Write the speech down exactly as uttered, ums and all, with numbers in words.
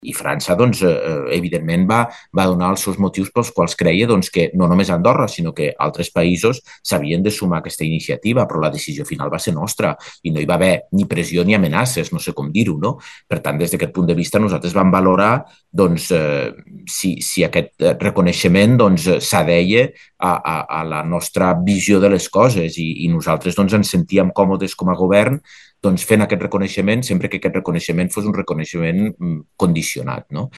I França, doncs, eh, evidentment, va, va donar els seus motius pels quals creia doncs, que no només Andorra, sinó que altres països s'havien de sumar a aquesta iniciativa, però la decisió final va ser nostra i no hi va haver ni pressió ni amenaces, no sé com dir-ho, no? Per tant, des d'aquest punt de vista, nosaltres vam valorar doncs, eh, si, si aquest reconeixement doncs, s'adeia a, a, a la nostra visió de les coses i, i nosaltres doncs, ens sentíem còmodes com a govern doncs, fent aquest reconeixement sempre que aquest reconeixement fos un reconeixement condicionat. No?